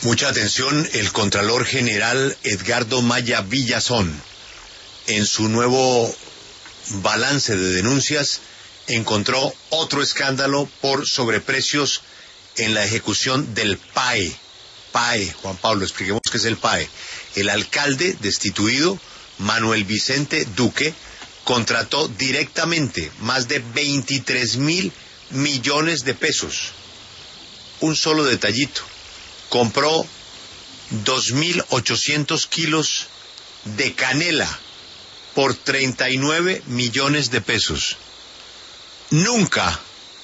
Mucha atención, el Contralor General Edgardo Maya Villazón, en su nuevo balance de denuncias, encontró otro escándalo por sobreprecios en la ejecución del PAE. PAE, Juan Pablo, expliquemos qué es el PAE. El alcalde destituido, Manuel Vicente Duque, contrató directamente más de 23.000 millones de pesos. Un solo detallito. Compró 2.800 kilos de canela por 39 millones de pesos. Nunca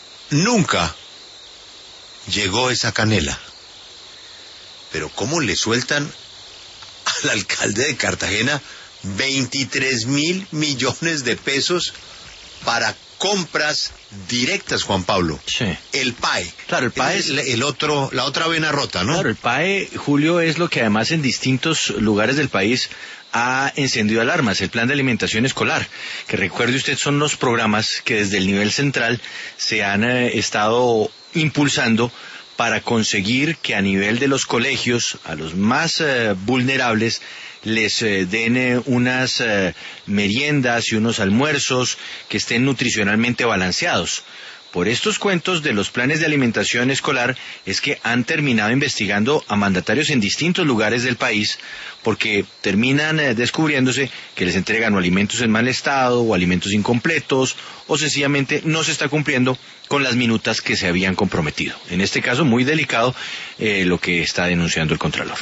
llegó esa canela. Pero ¿cómo le sueltan al alcalde de Cartagena 23.000 millones de pesos para compras directas, Juan Pablo? Sí. El PAE. Claro, el PAE es la otra vena rota, ¿no? Claro, el PAE, Julio, es lo que además en distintos lugares del país ha encendido alarmas, el Plan de Alimentación Escolar, que recuerde usted son los programas que desde el nivel central se han estado impulsando para conseguir que a nivel de los colegios, a los más vulnerables, les den unas meriendas y unos almuerzos que estén nutricionalmente balanceados. Por estos cuentos de los planes de alimentación escolar es que han terminado investigando a mandatarios en distintos lugares del país, porque terminan descubriéndose que les entregan o alimentos en mal estado o alimentos incompletos, o sencillamente no se está cumpliendo con las minutas que se habían comprometido. En este caso, muy delicado lo que está denunciando el Contralor.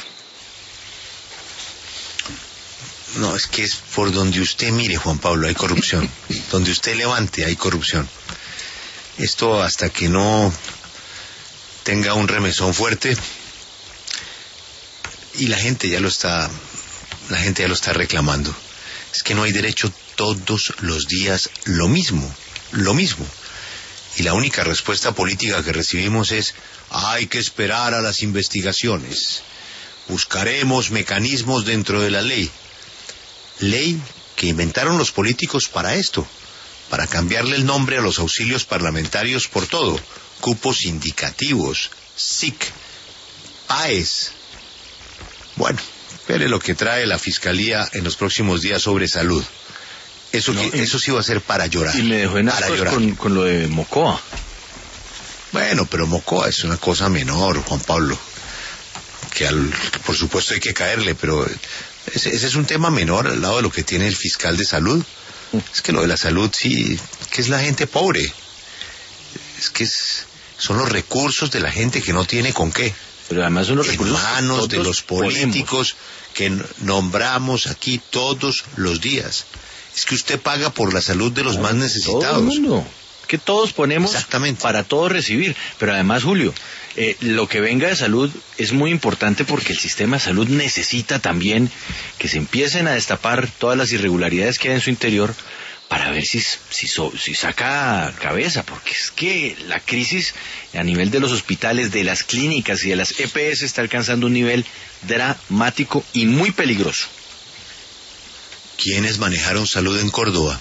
No, es que es por donde usted mire, Juan Pablo, hay corrupción. Donde usted levante, hay corrupción. Esto hasta que no tenga un remesón fuerte, y la gente ya lo está reclamando. Es que no hay derecho todos los días lo mismo. Y la única respuesta política que recibimos es: hay que esperar a las investigaciones. Buscaremos mecanismos dentro de la ley. Ley que inventaron los políticos para esto, para cambiarle el nombre a los auxilios parlamentarios por todo: cupos indicativos, SIC, PAES. Bueno, espere lo que trae la Fiscalía en los próximos días sobre salud. Eso sí va a ser para llorar. Y me dejó en ascuas con lo de Mocoa. Bueno, pero Mocoa es una cosa menor, Juan Pablo, que por supuesto hay que caerle, pero ese es un tema menor al lado de lo que tiene el fiscal de salud. Es que lo de la salud sí, que es la gente pobre. Es que son los recursos de la gente que no tiene con qué. Pero además son los recursos en manos de los políticos que nombramos aquí todos los días. Es que usted paga por la salud de los más necesitados. Todo el mundo. Que todos ponemos para todos recibir. Pero además, Julio, lo que venga de salud es muy importante, porque el sistema de salud necesita también que se empiecen a destapar todas las irregularidades que hay en su interior, para ver si saca cabeza, porque es que la crisis a nivel de los hospitales, de las clínicas y de las EPS está alcanzando un nivel dramático y muy peligroso. ¿Quiénes manejaron salud en Córdoba?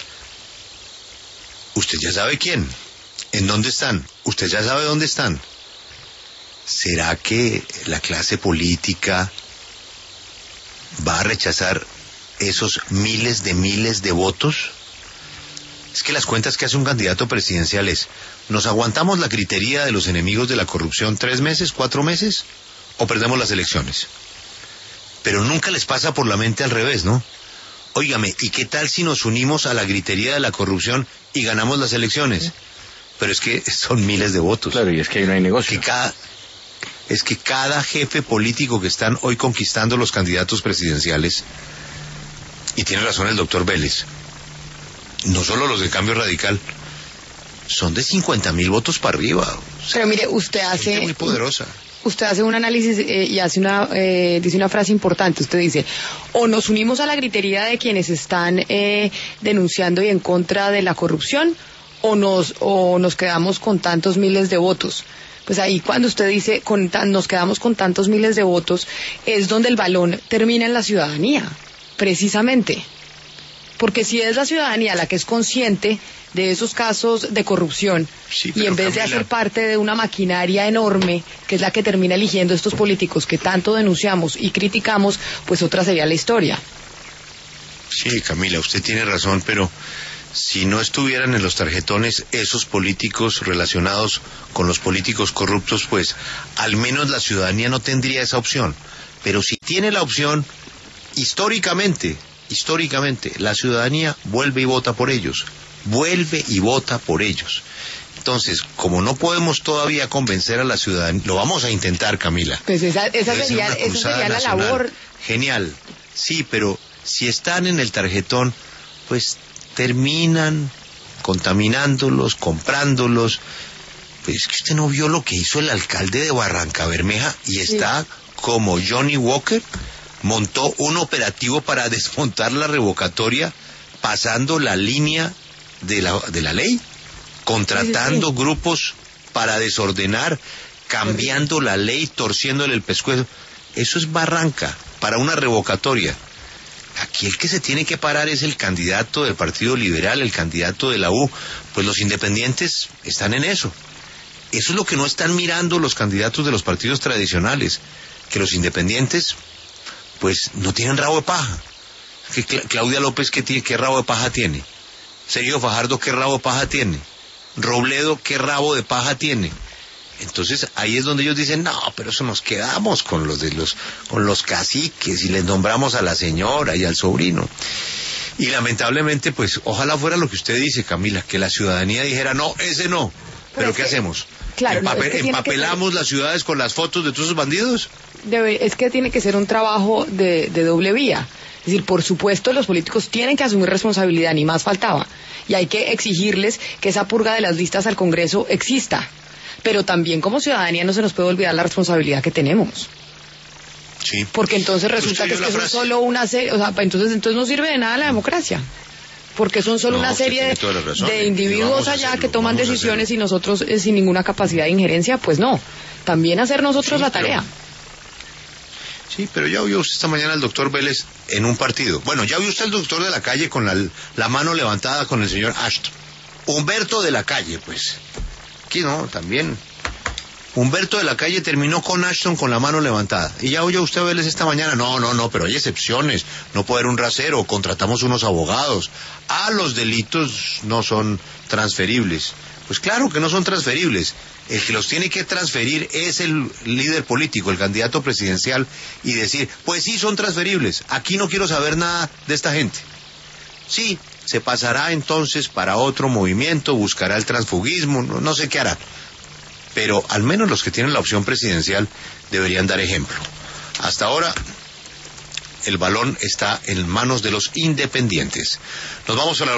Usted ya sabe quién. ¿En dónde están? Usted ya sabe dónde están. ¿Será que la clase política va a rechazar esos miles de votos? Es que las cuentas que hace un candidato presidencial es: ¿nos aguantamos la gritería de los enemigos de la corrupción 3 meses, 4 meses, o perdemos las elecciones? Pero nunca les pasa por la mente al revés, ¿no? Óigame, ¿y qué tal si nos unimos a la gritería de la corrupción y ganamos las elecciones? Pero es que son miles de votos. Claro, y es que ahí no hay negocio. Es que cada jefe político que están hoy conquistando los candidatos presidenciales, y tiene razón el doctor Vélez, no solo los de Cambio Radical, son de 50.000 votos para arriba. O sea, pero mire, usted hace muy poderosa. Usted hace un análisis y dice una frase importante. Usted dice: o nos unimos a la gritería de quienes están denunciando y en contra de la corrupción, o nos quedamos con tantos miles de votos. Pues ahí, cuando usted dice nos quedamos con tantos miles de votos, es donde el balón termina en la ciudadanía, precisamente. Porque si es la ciudadanía la que es consciente de esos casos de corrupción, Sí, y en pero, vez de Camila, hacer parte de una maquinaria enorme, que es la que termina eligiendo estos políticos que tanto denunciamos y criticamos, pues otra sería la historia. Sí, Camila, usted tiene razón, pero si no estuvieran en los tarjetones esos políticos relacionados con los políticos corruptos, pues al menos la ciudadanía no tendría esa opción. Pero si tiene la opción, históricamente, la ciudadanía vuelve y vota por ellos. Entonces, como no podemos todavía convencer a la ciudadanía, lo vamos a intentar, Camila. Pues esa Debe ser sería una cruzada la nacional. labor. Genial, sí, pero si están en el tarjetón, pues terminan contaminándolos, comprándolos. Pues es que usted no vio lo que hizo el alcalde de Barrancabermeja y está como Johnny Walker, montó un operativo para desmontar la revocatoria, pasando la línea de la ley, contratando grupos para desordenar, cambiando la ley, torciéndole el pescuezo. Eso es Barranca, para una revocatoria. Aquí el que se tiene que parar es el candidato del Partido Liberal, el candidato de la U. Pues los independientes están en eso. Eso es lo que no están mirando los candidatos de los partidos tradicionales, que los independientes pues no tienen rabo de paja. Que Claudia López, ¿qué rabo de paja tiene? Sergio Fajardo, ¿qué rabo de paja tiene? Robledo, ¿qué rabo de paja tiene? Entonces ahí es donde ellos dicen, no, pero eso nos quedamos con los caciques y les nombramos a la señora y al sobrino. Y lamentablemente, pues, ojalá fuera lo que usted dice, Camila, que la ciudadanía dijera, no, ese no. ¿Pero qué hacemos? Claro, ¿Empapelamos las ciudades con las fotos de todos esos bandidos? Es que tiene que ser un trabajo de doble vía. Es decir, por supuesto, los políticos tienen que asumir responsabilidad, ni más faltaba. Y hay que exigirles que esa purga de las listas al Congreso exista. Pero también como ciudadanía no se nos puede olvidar la responsabilidad que tenemos. Sí. Porque entonces resulta que es solo una serie, o sea, entonces no sirve de nada la democracia. Porque son solo una serie de individuos allá que toman decisiones y nosotros sin ninguna capacidad de injerencia, pues no. También hacer nosotros la tarea. Sí, pero ya vio usted esta mañana al doctor Vélez en un partido. Bueno, ya vio usted al doctor de la Calle con la mano levantada con el señor Ashton. Humberto de la Calle, pues. Aquí no, también. Humberto de la Calle terminó con Ashton con la mano levantada. Y ya oyó usted a Vélez esta mañana. No, pero hay excepciones. No puede haber un rasero. Contratamos unos abogados. Los delitos no son transferibles. Pues claro que no son transferibles. El que los tiene que transferir es el líder político, el candidato presidencial, y decir, pues sí son transferibles. Aquí no quiero saber nada de esta gente. Sí, se pasará entonces para otro movimiento, buscará el transfugismo, no sé qué hará. Pero al menos los que tienen la opción presidencial deberían dar ejemplo. Hasta ahora el balón está en manos de los independientes. Nos vamos a la